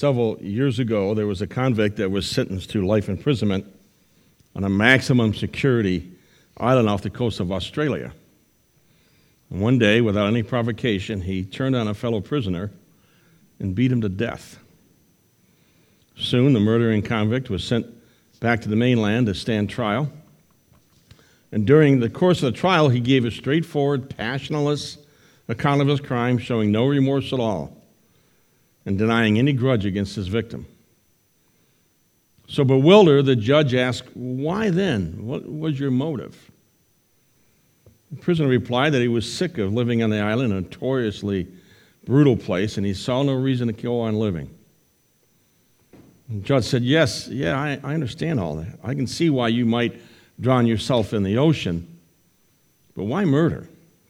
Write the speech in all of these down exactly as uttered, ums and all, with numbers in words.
several years ago, there was a convict that was sentenced to life imprisonment on a maximum security island off the coast of Australia. And one day, without any provocation, he turned on a fellow prisoner and beat him to death. Soon, the murdering convict was sent back to the mainland to stand trial. And during the course of the trial, he gave a straightforward, passionless account of his crime, showing no remorse at all and denying any grudge against his victim. So bewildered, the judge asked, "Why then? What was your motive?" The prisoner replied that he was sick of living on the island, a notoriously brutal place, and he saw no reason to go on living. The judge said, yes, yeah, I, I understand all that. I can see why you might drown yourself in the ocean, but why murder?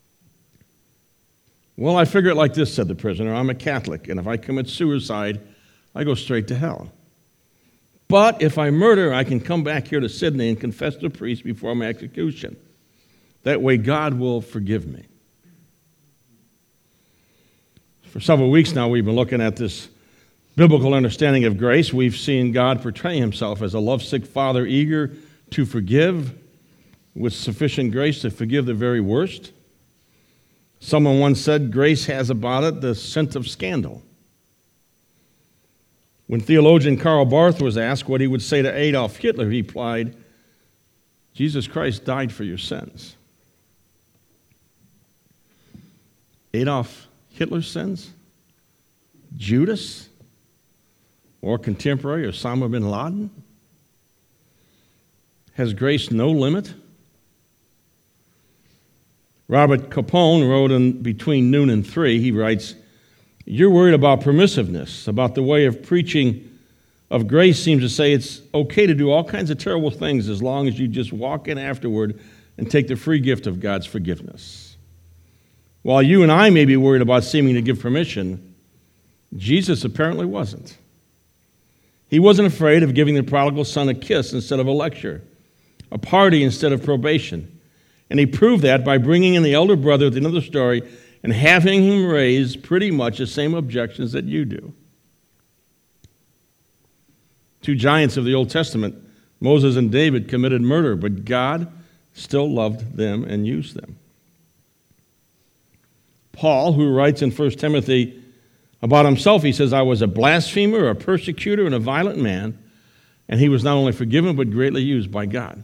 Well, I figure it like this, said the prisoner. I'm a Catholic, and if I commit suicide, I go straight to hell. But if I murder, I can come back here to Sydney and confess to a priest before my execution. That way, God will forgive me. For several weeks now, we've been looking at this biblical understanding of grace. We've seen God portray himself as a lovesick Father, eager to forgive, with sufficient grace to forgive the very worst. Someone once said, grace has about it the scent of scandal. When theologian Karl Barth was asked what he would say to Adolf Hitler, he replied, Jesus Christ died for your sins. Adolf Hitler's sins? Judas? Or contemporary Osama bin Laden? Has grace no limit? Robert Capone wrote in Between Noon and Three, he writes, you're worried about permissiveness, about the way of preaching of grace seems to say it's okay to do all kinds of terrible things as long as you just walk in afterward and take the free gift of God's forgiveness. While you and I may be worried about seeming to give permission, Jesus apparently wasn't. He wasn't afraid of giving the prodigal son a kiss instead of a lecture, a party instead of probation. And he proved that by bringing in the elder brother at the end of the story and having him raise pretty much the same objections that you do. Two giants of the Old Testament, Moses and David, committed murder, but God still loved them and used them. Paul, who writes in First Timothy about himself, he says, I was a blasphemer, a persecutor, and a violent man, and he was not only forgiven, but greatly used by God.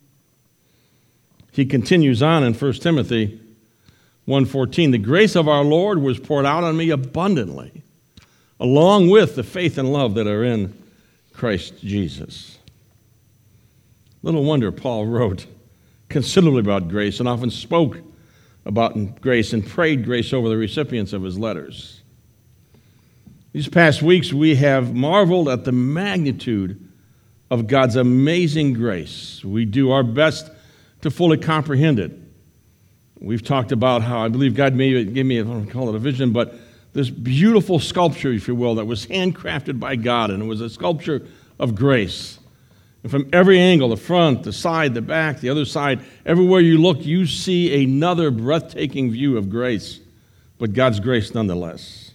He continues on in First Timothy one fourteen, the grace of our Lord was poured out on me abundantly, along with the faith and love that are in Christ Jesus. Little wonder Paul wrote considerably about grace and often spoke about grace and prayed grace over the recipients of his letters. These past weeks, we have marveled at the magnitude of God's amazing grace. We do our best to fully comprehend it. We've talked about how I believe God may give me, I don't want to call it a vision, but this beautiful sculpture, if you will, that was handcrafted by God, and it was a sculpture of grace. And from every angle, the front, the side, the back, the other side, everywhere you look, you see another breathtaking view of grace, but God's grace nonetheless.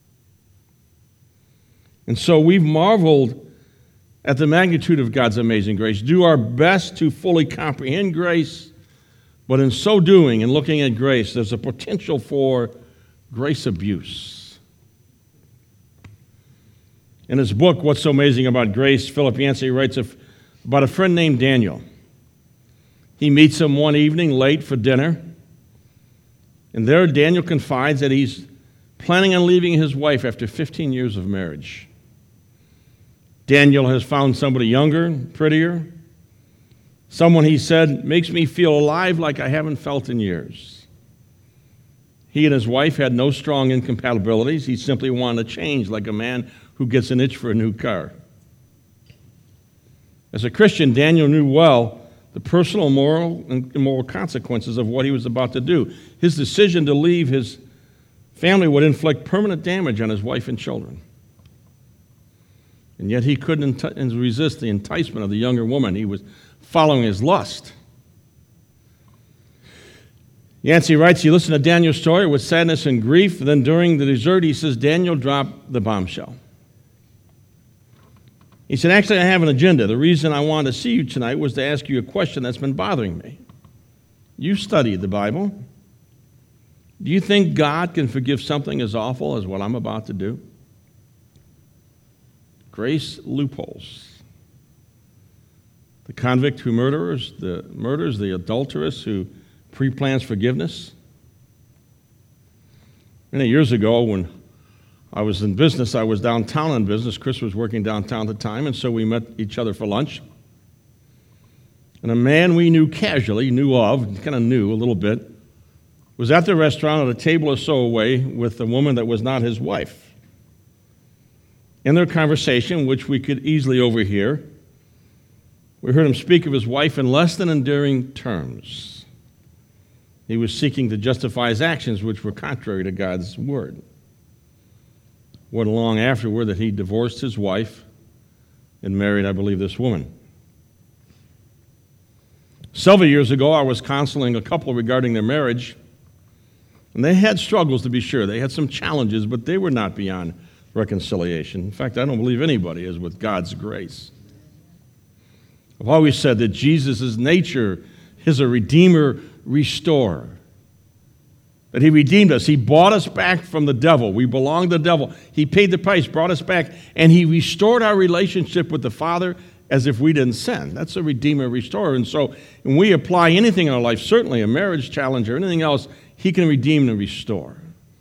And so we've marveled at the magnitude of God's amazing grace, do our best to fully comprehend grace, but in so doing and looking at grace, there's a potential for grace abuse. In his book, What's So Amazing About Grace, Philip Yancey writes about a friend named Daniel. He meets him one evening late for dinner, and there Daniel confides that he's planning on leaving his wife after fifteen years of marriage. Daniel has found somebody younger, prettier, someone, he said, makes me feel alive like I haven't felt in years. He and his wife had no strong incompatibilities. He simply wanted to change like a man who gets an itch for a new car. As a Christian, Daniel knew well the personal, moral, and immoral consequences of what he was about to do. His decision to leave his family would inflict permanent damage on his wife and children. And yet he couldn't enti- resist the enticement of the younger woman. He was following his lust. Yancey writes, he listened to Daniel's story with sadness and grief. Then during the dessert, he says, Daniel dropped the bombshell. He said, actually, I have an agenda. The reason I wanted to see you tonight was to ask you a question that's been bothering me. You studied the Bible. Do you think God can forgive something as awful as what I'm about to do? Grace loopholes. The convict who murders, the murders, the adulteress who pre-plans forgiveness. Many years ago when I was in business, I was downtown in business. Chris was working downtown at the time, and so we met each other for lunch. And a man we knew casually, knew of, kind of knew a little bit, was at the restaurant at a table or so away with a woman that was not his wife. In their conversation, which we could easily overhear, we heard him speak of his wife in less than endearing terms. He was seeking to justify his actions, which were contrary to God's word. Wasn't long afterward that he divorced his wife and married, I believe, this woman. Several years ago, I was counseling a couple regarding their marriage, and they had struggles, to be sure. They had some challenges, but they were not beyond reconciliation. In fact, I don't believe anybody is with God's grace. I've always said that Jesus' nature is a redeemer, restorer. That he redeemed us. He bought us back from the devil. We belonged to the devil. He paid the price, brought us back, and he restored our relationship with the Father as if we didn't sin. That's a redeemer, restorer. And so when we apply anything in our life, certainly a marriage challenge or anything else, he can redeem and restore.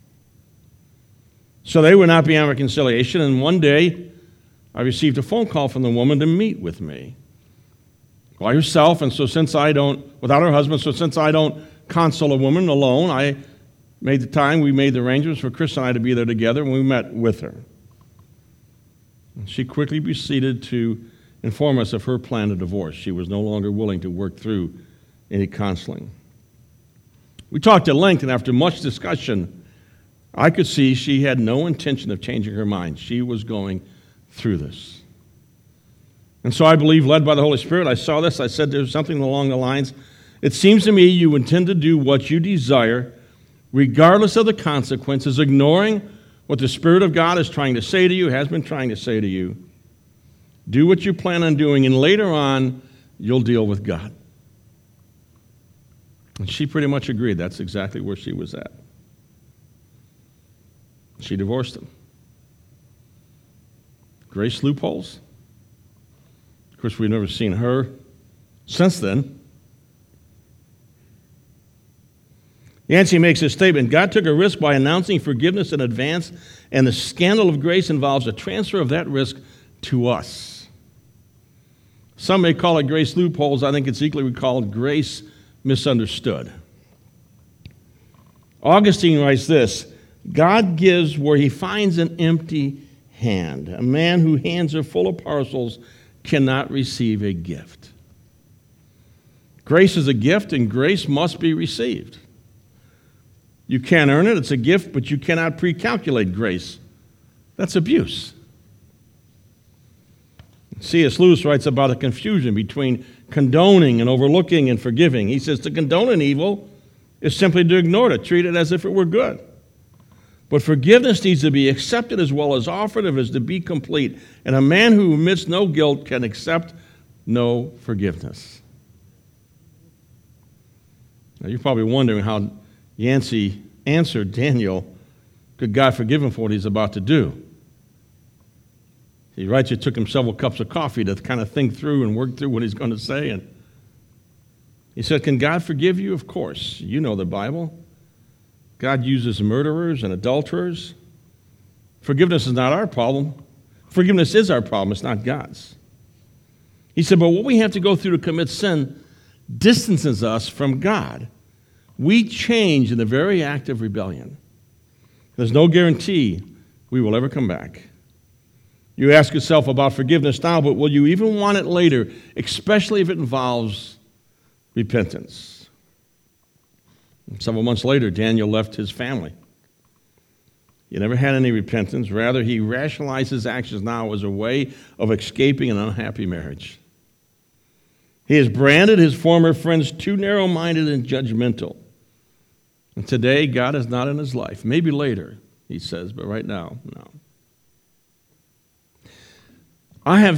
So they were not beyond reconciliation, and one day I received a phone call from the woman to meet with me by herself, and so since I don't, without her husband, so since I don't counsel a woman alone, I made the time, we made the arrangements for Chris and I to be there together, and we met with her. And she quickly proceeded to inform us of her plan to divorce. She was no longer willing to work through any counseling. We talked at length, and after much discussion, I could see she had no intention of changing her mind. She was going through this. And so I believe, led by the Holy Spirit, I saw this. I said there's something along the lines, it seems to me you intend to do what you desire, regardless of the consequences, ignoring what the Spirit of God is trying to say to you, has been trying to say to you. Do what you plan on doing, and later on, you'll deal with God. And she pretty much agreed. That's exactly where she was at. She divorced him. Grace loopholes. Of course, we've never seen her since then. Yancey makes a statement, God took a risk by announcing forgiveness in advance, and the scandal of grace involves a transfer of that risk to us. Some may call it grace loopholes. I think it's equally called grace misunderstood. Augustine writes this, God gives where he finds an empty hand. A man whose hands are full of parcels cannot receive a gift. Grace is a gift, and grace must be received. You can't earn it. It's a gift, but you cannot pre-calculate grace. That's abuse. C S Lewis writes about a confusion between condoning and overlooking and forgiving. He says to condone an evil is simply to ignore it, treat it as if it were good. But forgiveness needs to be accepted as well as offered if it is to be complete. And a man who admits no guilt can accept no forgiveness. Now you're probably wondering how Yancey answered Daniel, could God forgive him for what he's about to do? He writes it took him several cups of coffee to kind of think through and work through what he's going to say. And he said, can God forgive you? Of course. You know the Bible. God uses murderers and adulterers. Forgiveness is not our problem. Forgiveness is our problem. It's not God's. He said, but what we have to go through to commit sin distances us from God. We change in the very act of rebellion. There's no guarantee we will ever come back. You ask yourself about forgiveness now, but will you even want it later, especially if it involves repentance? And several months later, Daniel left his family. He never had any repentance. Rather, he rationalized his actions now as a way of escaping an unhappy marriage. He has branded his former friends too narrow-minded and judgmental. And today, God is not in his life. Maybe later, he says, but right now, no. I have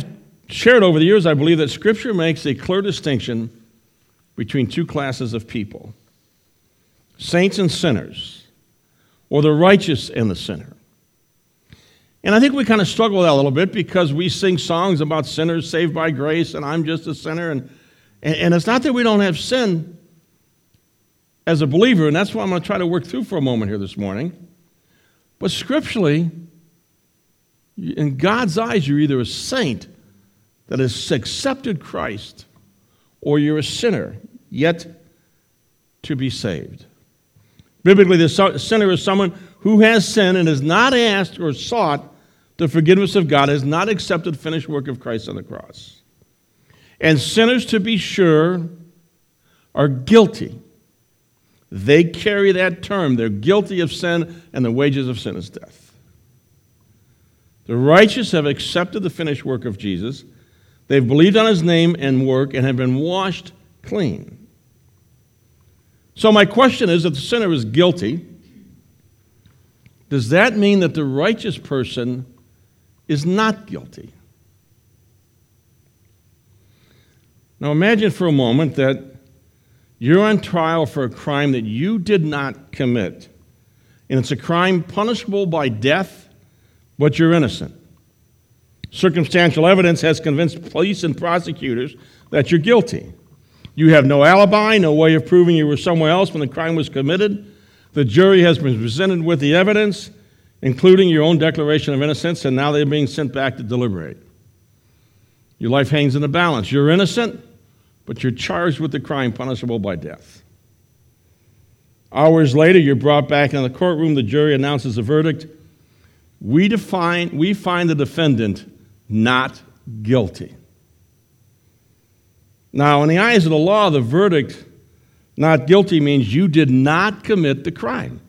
shared over the years, I believe that Scripture makes a clear distinction between two classes of people, saints and sinners, or the righteous and the sinner. And I think we kind of struggle with that a little bit because we sing songs about sinners saved by grace, and I'm just a sinner. And, and it's not that we don't have sin as a believer, and that's what I'm going to try to work through for a moment here this morning. But scripturally, in God's eyes, you're either a saint that has accepted Christ, or you're a sinner yet to be saved. Biblically, the sinner is someone who has sinned and has not asked or sought the forgiveness of God, has not accepted the finished work of Christ on the cross. And sinners, to be sure, are guilty. They carry that term. They're guilty of sin, and the wages of sin is death. The righteous have accepted the finished work of Jesus. They've believed on his name and work and have been washed clean. So my question is, if the sinner is guilty, does that mean that the righteous person is not guilty? Now imagine for a moment that you're on trial for a crime that you did not commit, and it's a crime punishable by death, but you're innocent. Circumstantial evidence has convinced police and prosecutors that you're guilty. You have no alibi, no way of proving you were somewhere else when the crime was committed. The jury has been presented with the evidence, including your own declaration of innocence, and now they're being sent back to deliberate. Your life hangs in the balance. You're innocent, but you're charged with the crime punishable by death. Hours later, you're brought back in the courtroom. The jury announces a verdict. We define, we find the defendant not guilty. Now, in the eyes of the law, the verdict, not guilty, means you did not commit the crime.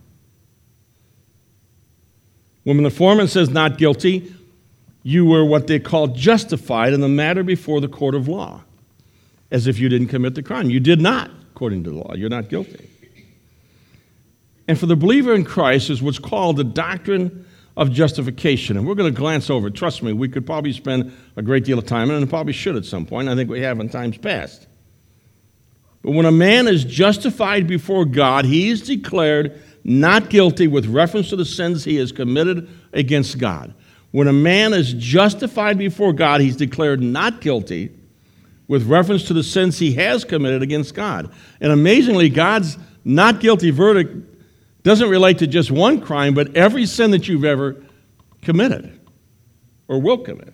When the foreman says not guilty, you were what they call justified in the matter before the court of law, as if you didn't commit the crime. You did not, according to the law. You're not guilty. And for the believer in Christ is what's called the doctrine of justification. And we're going to glance over it. Trust me, we could probably spend a great deal of time, and probably should at some point. I think we have in times past. But when a man is justified before God, he is declared not guilty with reference to the sins he has committed against God. When a man is justified before God, he's declared not guilty with reference to the sins he has committed against God. And amazingly, God's not guilty verdict doesn't relate to just one crime, but every sin that you've ever committed or will commit.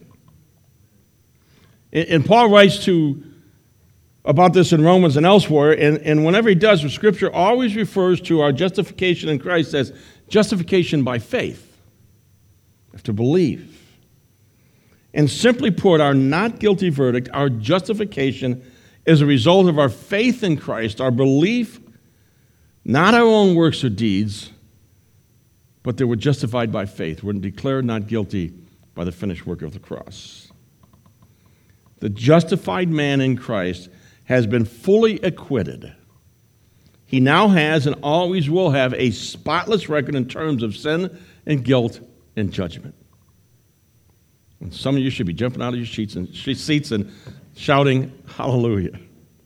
And Paul writes to about this in Romans and elsewhere, and, and whenever he does, the Scripture always refers to our justification in Christ as justification by faith. We have to believe. And simply put, our not guilty verdict, our justification, is a result of our faith in Christ, our belief, not our own works or deeds, but that we're justified by faith. We're declared not guilty by the finished work of the cross. The justified man in Christ has been fully acquitted. He now has and always will have a spotless record in terms of sin and guilt and judgment. And some of you should be jumping out of your seats and, seats and shouting, hallelujah.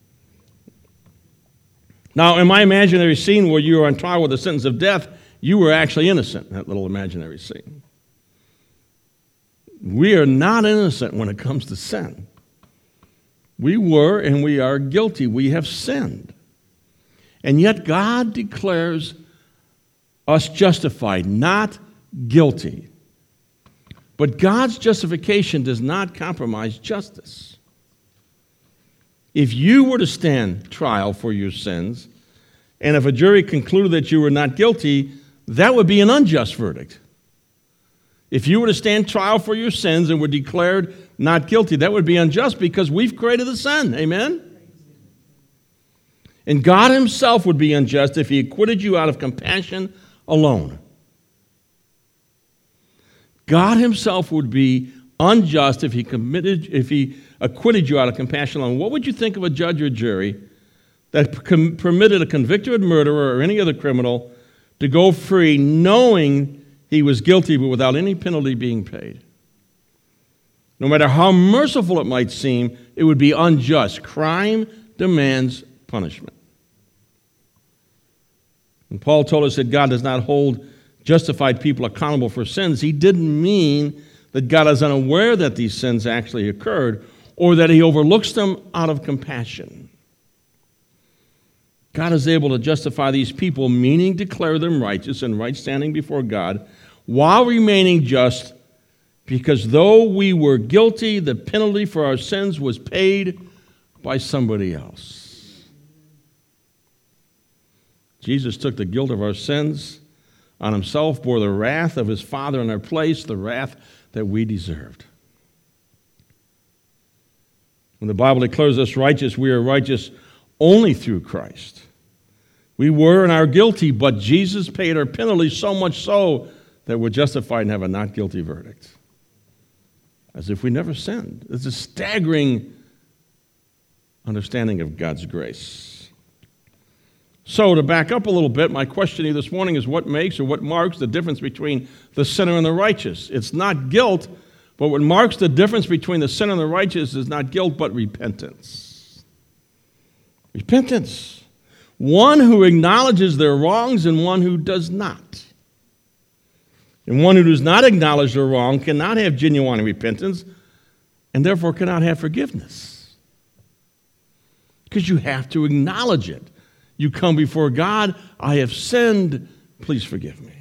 Now, in my imaginary scene where you were on trial with a sentence of death, you were actually innocent in that little imaginary scene. We are not innocent when it comes to sin. We were and we are guilty. We have sinned. And yet God declares us justified, not guilty. But God's justification does not compromise justice. If you were to stand trial for your sins, and if a jury concluded that you were not guilty, that would be an unjust verdict. If you were to stand trial for your sins and were declared not guilty, that would be unjust because we've created the sin. Amen? And God himself would be unjust if he acquitted you out of compassion alone. God himself would be unjust if he committed, if he acquitted you out of compassion alone. What would you think of a judge or jury that com- permitted a convicted murderer or any other criminal to go free knowing he was guilty but without any penalty being paid? No matter how merciful it might seem, it would be unjust. Crime demands punishment. And Paul told us that God does not hold justified people accountable for sins. He didn't mean that God is unaware that these sins actually occurred or that he overlooks them out of compassion. God is able to justify these people, meaning declare them righteous and right standing before God, while remaining just, because though we were guilty, the penalty for our sins was paid by somebody else. Jesus took the guilt of our sins on himself, bore the wrath of his Father in our place, the wrath that we deserved. When the Bible declares us righteous, we are righteous only through Christ. We were and are guilty, but Jesus paid our penalty, so much so that we're justified and have a not guilty verdict, as if we never sinned. It's a staggering understanding of God's grace. So to back up a little bit, my question to you this morning is what makes or what marks the difference between the sinner and the righteous? It's not guilt, but what marks the difference between the sinner and the righteous is not guilt, but repentance. Repentance. One who acknowledges their wrongs and one who does not. And one who does not acknowledge their wrong cannot have genuine repentance and therefore cannot have forgiveness. Because you have to acknowledge it. You come before God, I have sinned, please forgive me.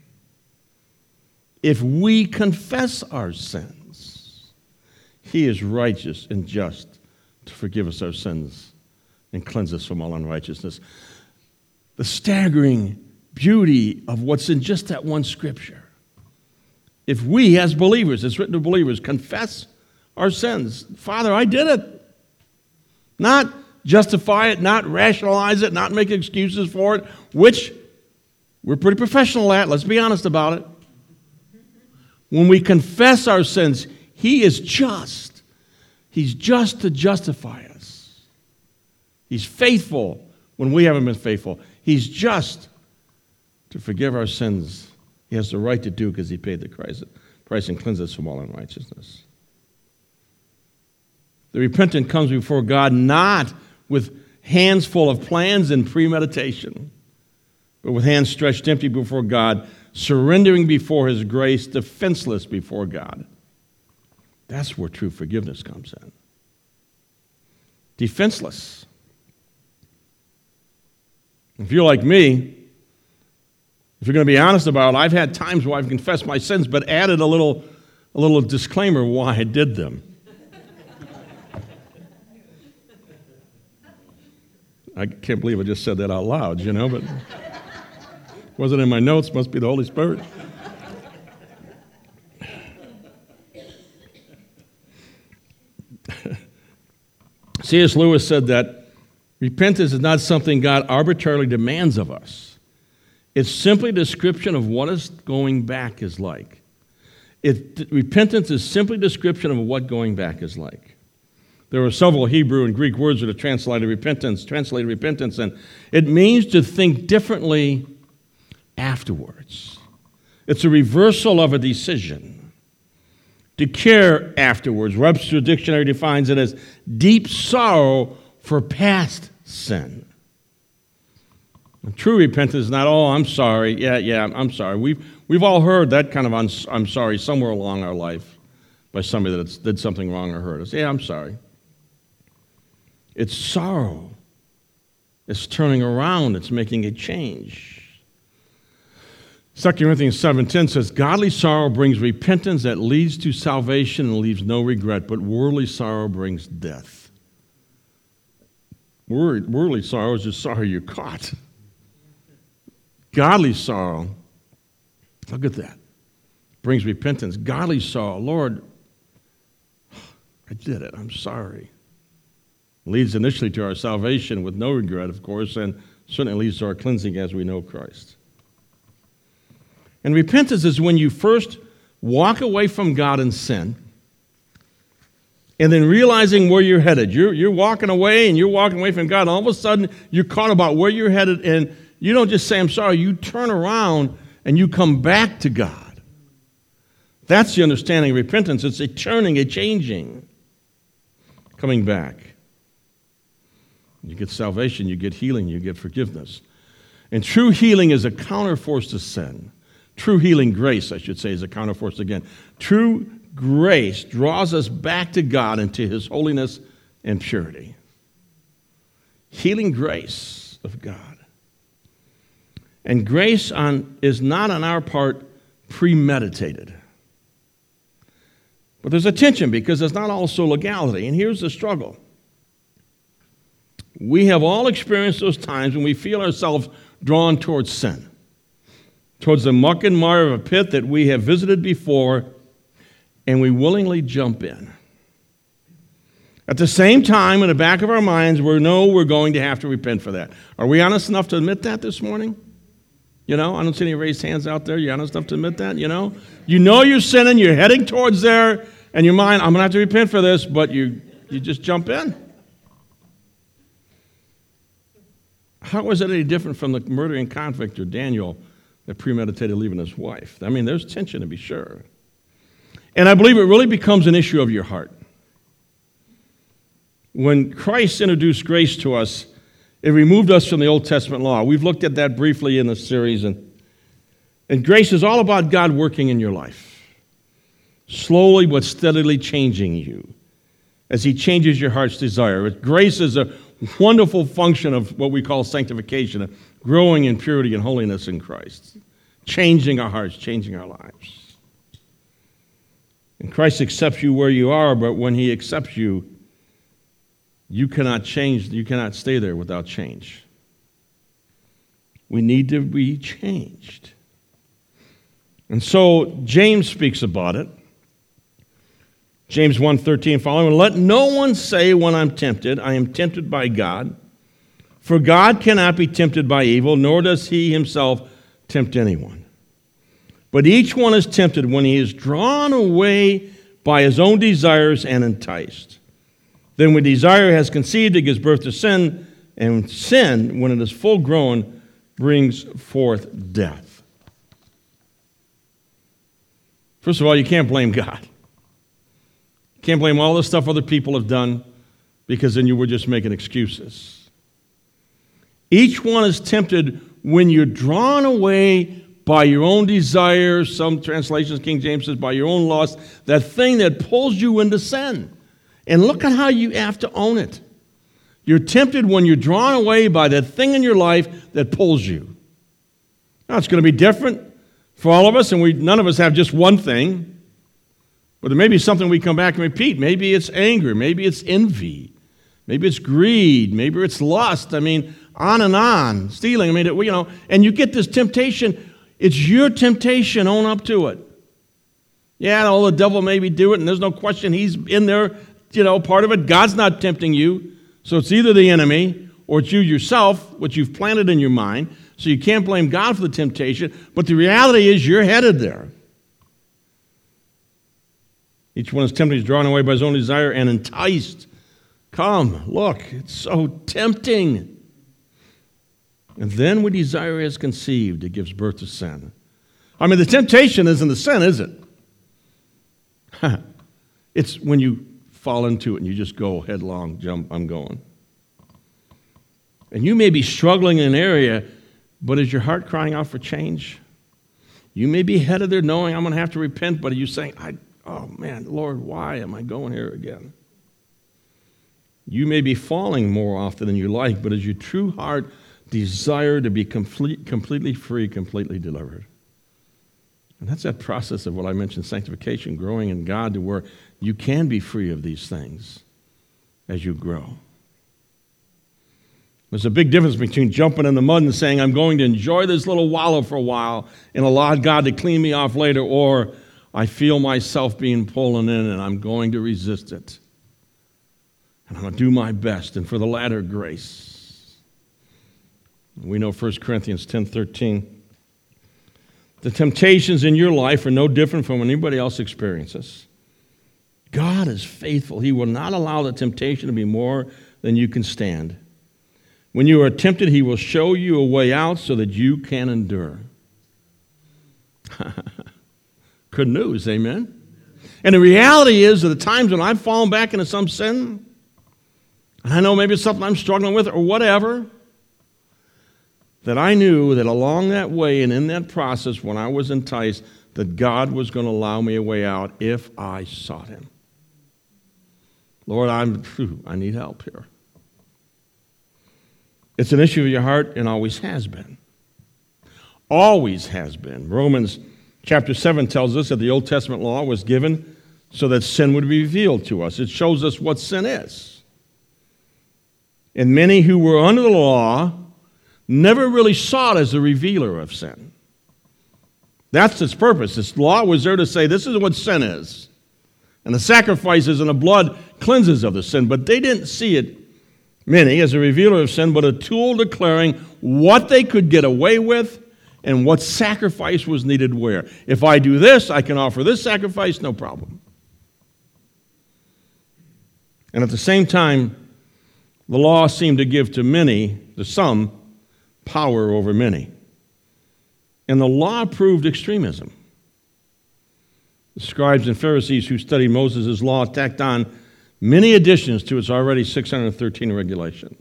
If we confess our sins, he is righteous and just to forgive us our sins and cleanse us from all unrighteousness. The staggering beauty of what's in just that one scripture. If we, as believers, it's written to believers, confess our sins, Father, I did it. Not justify it, not rationalize it, not make excuses for it, which we're pretty professional at. Let's be honest about it. When we confess our sins, he is just. He's just to justify us. He's faithful when we haven't been faithful. He's just to forgive our sins. He has the right to do because he paid the price and cleansed us from all unrighteousness. The repentant comes before God not with hands full of plans and premeditation, but with hands stretched empty before God, surrendering before his grace, defenseless before God. That's where true forgiveness comes in. Defenseless. If you're like me, if you're going to be honest about it, I've had times where I've confessed my sins, but added a little, a little disclaimer why I did them. I can't believe I just said that out loud, you know, but it wasn't in my notes, must be the Holy Spirit. C S Lewis said that repentance is not something God arbitrarily demands of us. It's simply a description of what is going back is like. It, repentance is simply a description of what going back is like. There are several Hebrew and Greek words that are translated repentance, translated repentance, and it means to think differently afterwards. It's a reversal of a decision. To care afterwards. Webster's dictionary defines it as deep sorrow for past sin. And true repentance is not, oh, I'm sorry. Yeah, yeah, I'm sorry. We've, we've all heard that kind of I'm, I'm sorry somewhere along our life by somebody that did something wrong or hurt us. Yeah, I'm sorry. It's sorrow. It's turning around. It's making a change. Second Corinthians seven ten says, godly sorrow brings repentance that leads to salvation and leaves no regret, but worldly sorrow brings death. Worldly sorrow is just sorrow you're caught. Godly sorrow, look at that, brings repentance. Godly sorrow, Lord, I did it. I'm sorry. Leads initially to our salvation with no regret, of course, and certainly leads to our cleansing as we know Christ. And repentance is when you first walk away from God in sin and then realizing where you're headed. You're, you're walking away and you're walking away from God, and all of a sudden you're caught about where you're headed, and you don't just say, I'm sorry, you turn around and you come back to God. That's the understanding of repentance. It's a turning, a changing, coming back. You get salvation, you get healing, you get forgiveness. And true healing is a counterforce to sin. True healing grace, I should say, is a counterforce again. True grace draws us back to God and to His holiness and purity. Healing grace of God. And grace on, is not on our part premeditated. But there's a tension because it's not also legality. And here's the struggle. We have all experienced those times when we feel ourselves drawn towards sin, towards the muck and mire of a pit that we have visited before, and we willingly jump in. At the same time, in the back of our minds, we know we're going to have to repent for that. Are we honest enough to admit that this morning? You know, I don't see any raised hands out there. You honest enough to admit that? You know? You know you're sinning, you're heading towards there, and your mind, I'm going to have to repent for this, but you, you just jump in. How is it any different from the murdering convict or Daniel that premeditated leaving his wife? I mean, there's tension to be sure. And I believe it really becomes an issue of your heart. When Christ introduced grace to us, it removed us from the Old Testament law. We've looked at that briefly in the series. And, and grace is all about God working in your life, slowly but steadily changing you as He changes your heart's desire. Grace is a wonderful function of what we call sanctification, growing in purity and holiness in Christ, changing our hearts, changing our lives. And Christ accepts you where you are, but when He accepts you, you cannot change, you cannot stay there without change. We need to be changed. And so James speaks about it. James one thirteen following, let no one say when I'm tempted, I am tempted by God. For God cannot be tempted by evil, nor does He Himself tempt anyone. But each one is tempted when he is drawn away by his own desires and enticed. Then when desire has conceived, it gives birth to sin, and sin, when it is full grown, brings forth death. First of all, you can't blame God. You can't blame all the stuff other people have done, because then you were just making excuses. Each one is tempted when you're drawn away by your own desires. Some translations, King James says, by your own lust, that thing that pulls you into sin. And look at how you have to own it. You're tempted when you're drawn away by that thing in your life that pulls you. Now, it's going to be different for all of us, and we none of us have just one thing. But there may be something we come back and repeat. Maybe it's anger. Maybe it's envy. Maybe it's greed. Maybe it's lust. I mean, on and on. Stealing. I mean, you know, and you get this temptation. It's your temptation. Own up to it. Yeah, all the devil maybe do it, and there's no question he's in there. You know, part of it, God's not tempting you. So it's either the enemy or it's you yourself, what you've planted in your mind. So you can't blame God for the temptation. But the reality is you're headed there. Each one is tempted, he's drawn away by his own desire and enticed. Come, look, it's so tempting. And then when desire is conceived, it gives birth to sin. I mean, the temptation isn't the sin, is it? It's when you fall into it and you just go headlong, jump, I'm going. And you may be struggling in an area, but is your heart crying out for change? You may be headed there knowing I'm going to have to repent, but are you saying, I, oh man, Lord, why am I going here again? You may be falling more often than you like, but is your true heart desire to be complete, completely free, completely delivered? And that's that process of what I mentioned, sanctification, growing in God to where you can be free of these things as you grow. There's a big difference between jumping in the mud and saying, I'm going to enjoy this little wallow for a while and allow God to clean me off later, or I feel myself being pulled in and I'm going to resist it. And I'm going to do my best. And for the latter, grace. We know First Corinthians ten thirteen. The temptations in your life are no different from what anybody else experiences. God is faithful. He will not allow the temptation to be more than you can stand. When you are tempted, He will show you a way out so that you can endure. Good news, amen? And the reality is that the times when I've fallen back into some sin, and I know maybe it's something I'm struggling with or whatever, that I knew that along that way and in that process when I was enticed, that God was going to allow me a way out if I sought him. Lord, I'm, phew, I need help here. It's an issue of your heart and always has been. Always has been. Romans chapter seven tells us that the Old Testament law was given so that sin would be revealed to us. It shows us what sin is. And many who were under the law never really saw it as a revealer of sin. That's its purpose. This law was there to say this is what sin is. And the sacrifices and the blood cleanses of the sin. But they didn't see it, many, as a revealer of sin, but a tool declaring what they could get away with and what sacrifice was needed where. If I do this, I can offer this sacrifice, no problem. And at the same time, the law seemed to give to many, to some, power over many. And the law proved extremism. The scribes and Pharisees who studied Moses' law tacked on many additions to its already six hundred thirteen regulation.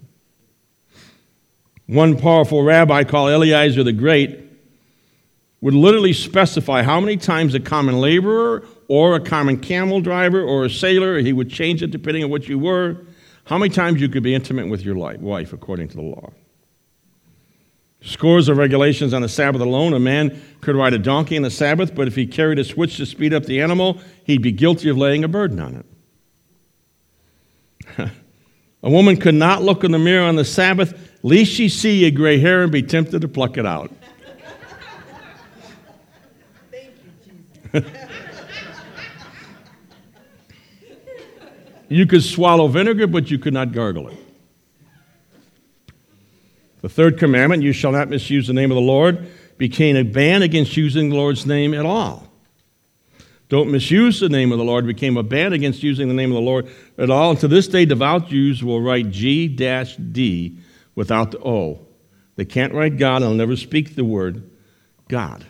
One powerful rabbi called Eliezer the Great would literally specify how many times a common laborer or a common camel driver or a sailor, he would change it depending on what you were, how many times you could be intimate with your wife according to the law. Scores of regulations on the Sabbath alone. A man could ride a donkey on the Sabbath, but if he carried a switch to speed up the animal, he'd be guilty of laying a burden on it. A woman could not look in the mirror on the Sabbath, lest she see a gray hair and be tempted to pluck it out. Thank you, Jesus. You could swallow vinegar, but you could not gargle it. The third commandment, you shall not misuse the name of the Lord, became a ban against using the Lord's name at all. Don't misuse the name of the Lord became a ban against using the name of the Lord at all. And to this day, devout Jews will write G D without the O. They can't write God, and they'll never speak the word God.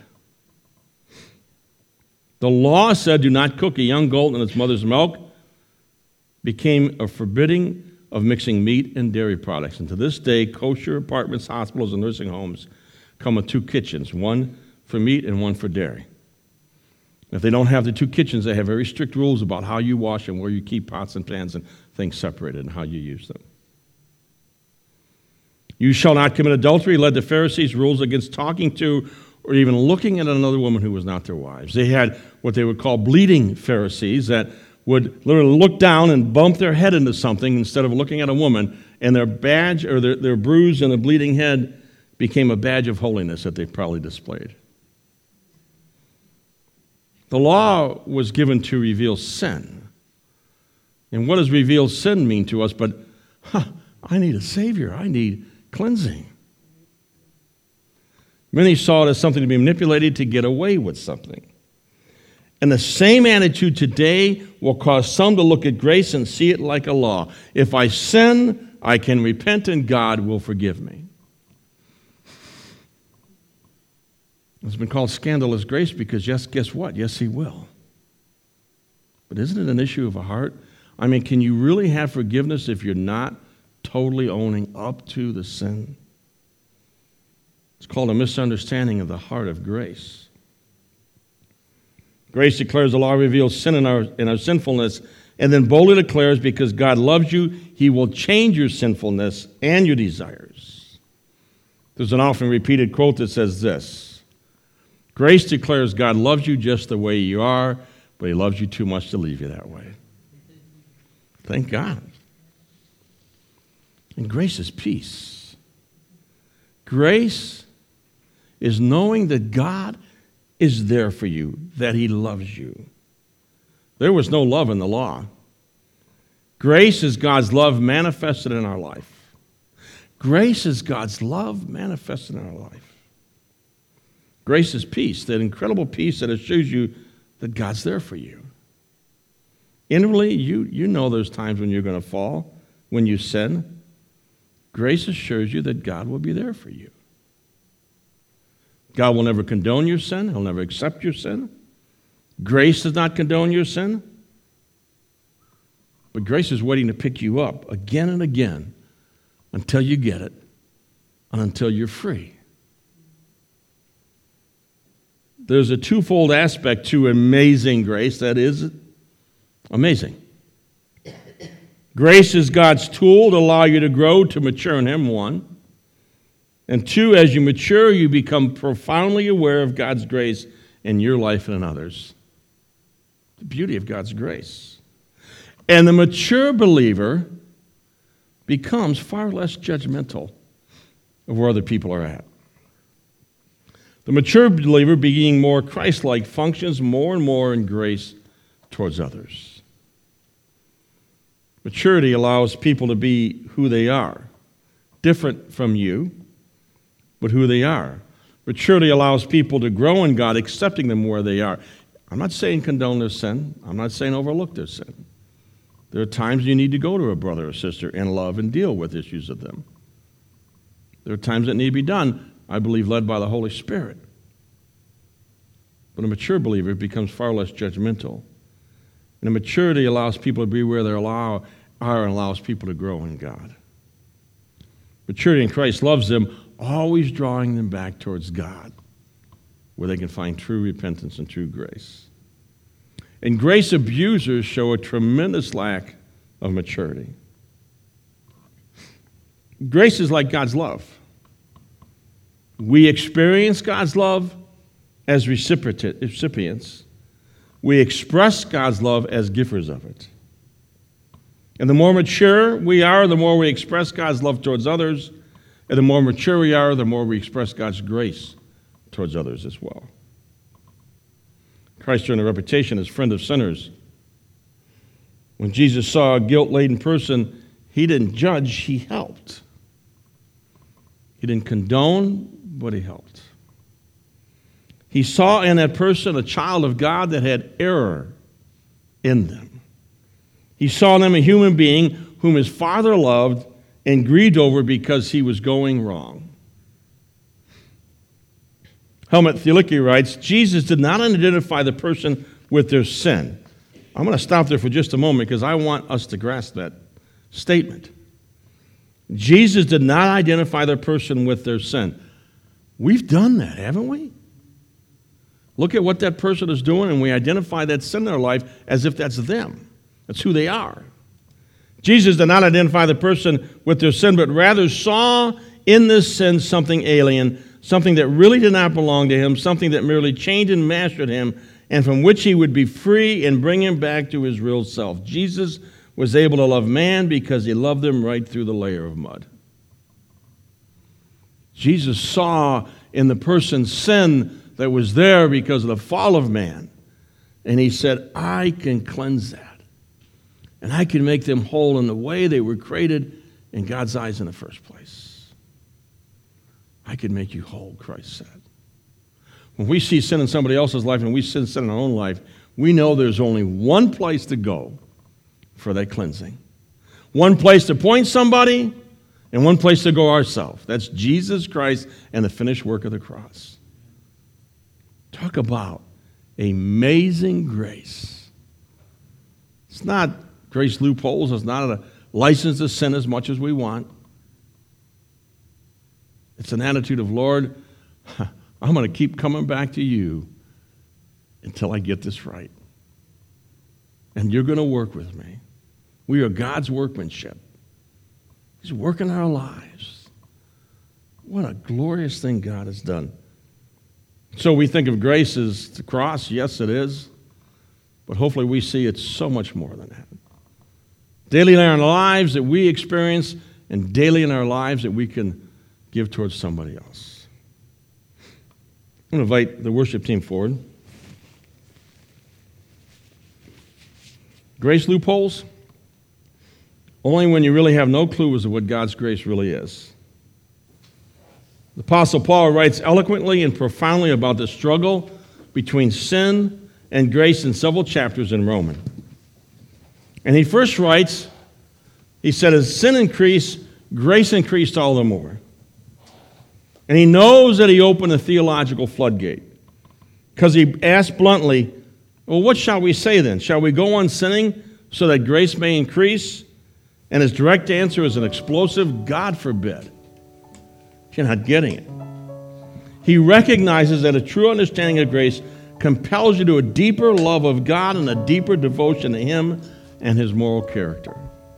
The law said, do not cook a young goat in its mother's milk, became a forbidding of mixing meat and dairy products. And to this day, kosher apartments, hospitals, and nursing homes come with two kitchens, one for meat and one for dairy. If they don't have the two kitchens, they have very strict rules about how you wash and where you keep pots and pans and things separated and how you use them. You shall not commit adultery led the Pharisees' rules against talking to or even looking at another woman who was not their wives. They had what they would call bleeding Pharisees that would literally look down and bump their head into something instead of looking at a woman, and their badge or their, their bruise and a bleeding head became a badge of holiness that they probably displayed. The law was given to reveal sin. And what does revealed sin mean to us? But, huh, I need a Savior. I need cleansing. Many saw it as something to be manipulated to get away with something. And the same attitude today will cause some to look at grace and see it like a law. If I sin, I can repent and God will forgive me. It's been called scandalous grace because, yes, guess what? Yes, he will. But isn't it an issue of a heart? I mean, can you really have forgiveness if you're not totally owning up to the sin? It's called a misunderstanding of the heart of grace. Grace declares the law reveals sin in our, in our sinfulness, and then boldly declares because God loves you, he will change your sinfulness and your desires. There's an often repeated quote that says this: grace declares God loves you just the way you are, but he loves you too much to leave you that way. Thank God. And grace is peace. Grace is knowing that God is there for you, that he loves you. There was no love in the law. Grace is God's love manifested in our life. Grace is God's love manifested in our life. Grace is peace, that incredible peace that assures you that God's there for you. Inwardly, you, you know there's times when you're going to fall, when you sin. Grace assures you that God will be there for you. God will never condone your sin. He'll never accept your sin. Grace does not condone your sin, but grace is waiting to pick you up again and again until you get it and until you're free. There's a twofold aspect to amazing grace that is amazing. Grace is God's tool to allow you to grow, to mature in Him, one. And two, as you mature, you become profoundly aware of God's grace in your life and in others. The beauty of God's grace. And the mature believer becomes far less judgmental of where other people are at. The mature believer, being more Christ-like, functions more and more in grace towards others. Maturity allows people to be who they are, different from you, but who they are. Maturity allows people to grow in God, accepting them where they are. I'm not saying condone their sin. I'm not saying overlook their sin. There are times you need to go to a brother or sister in love and deal with issues of them. There are times that need to be done, I believe, led by the Holy Spirit. But a mature believer becomes far less judgmental. And a maturity allows people to be where they are and allows people to grow in God. Maturity in Christ loves them, always drawing them back towards God, where they can find true repentance and true grace. And grace abusers show a tremendous lack of maturity. Grace is like God's love. We experience God's love as recipients. We express God's love as givers of it. And the more mature we are, the more we express God's love towards others. And the more mature we are, the more we express God's grace towards others as well. Christ earned a reputation as friend of sinners. When Jesus saw a guilt-laden person, He didn't judge, He helped. He didn't condone, but He helped. He saw in that person a child of God that had error in them. He saw in them a human being whom His Father loved and grieved over because he was going wrong. Helmut Thielicke writes, Jesus did not identify the person with their sin. I'm going to stop there for just a moment because I want us to grasp that statement. Jesus did not identify the person with their sin. We've done that, haven't we? Look at what that person is doing, and we identify that sin in their life as if that's them. That's who they are. Jesus did not identify the person with their sin, but rather saw in this sin something alien, something that really did not belong to him, something that merely chained and mastered him, and from which he would be free and bring him back to his real self. Jesus was able to love man because he loved them right through the layer of mud. Jesus saw in the person's sin that was there because of the fall of man, and he said, I can cleanse that, and I can make them whole in the way they were created in God's eyes in the first place. I can make you whole, Christ said. When we see sin in somebody else's life and we see sin in our own life, we know there's only one place to go for that cleansing. One place to point somebody and one place to go ourselves. That's Jesus Christ and the finished work of the cross. Talk about amazing grace. It's not grace loopholes. It's not a license to sin as much as we want. It's an attitude of, Lord, I'm going to keep coming back to you until I get this right. And you're going to work with me. We are God's workmanship. He's working our lives. What a glorious thing God has done. So we think of grace as the cross. Yes, it is. But hopefully we see it's so much more than that. Daily in our lives that we experience and daily in our lives that we can give towards somebody else. I'm going to invite the worship team forward. Grace loopholes? Only when you really have no clue as to what God's grace really is. The Apostle Paul writes eloquently and profoundly about the struggle between sin and grace in several chapters in Romans. And he first writes, he said, as sin increased, grace increased all the more. And he knows that he opened a theological floodgate because he asked bluntly, Well, what shall we say then? Shall we go on sinning so that grace may increase? And his direct answer is an explosive, God forbid. You're not getting it. He recognizes that a true understanding of grace compels you to a deeper love of God and a deeper devotion to him and his moral character.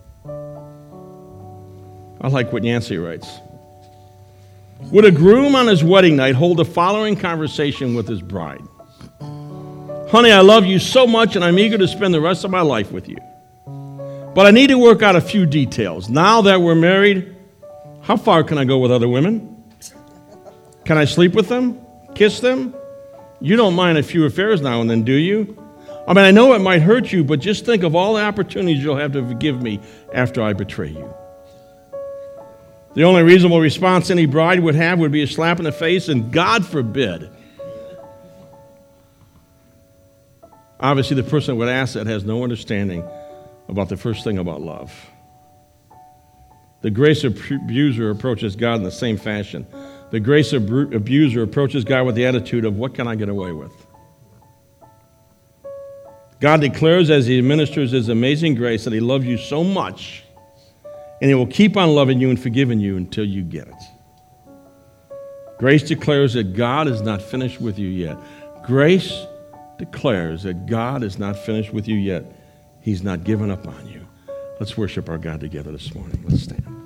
I like what Yancey writes. Would a groom on his wedding night hold the following conversation with his bride? Honey, I love you so much and I'm eager to spend the rest of my life with you. But I need to work out a few details. Now that we're married, how far can I go with other women? Can I sleep with them? Kiss them? You don't mind a few affairs now and then, do you? I mean, I know it might hurt you, but just think of all the opportunities you'll have to forgive me after I betray you. The only reasonable response any bride would have would be a slap in the face, and God forbid. Obviously, the person that would ask that has no understanding about the first thing about love. The grace abuser approaches God in the same fashion. The grace abuser approaches God with the attitude of, what can I get away with? God declares as he administers his amazing grace that he loves you so much, and he will keep on loving you and forgiving you until you get it. Grace declares that God is not finished with you yet. Grace declares that God is not finished with you yet. He's not given up on you. Let's worship our God together this morning. Let's stand.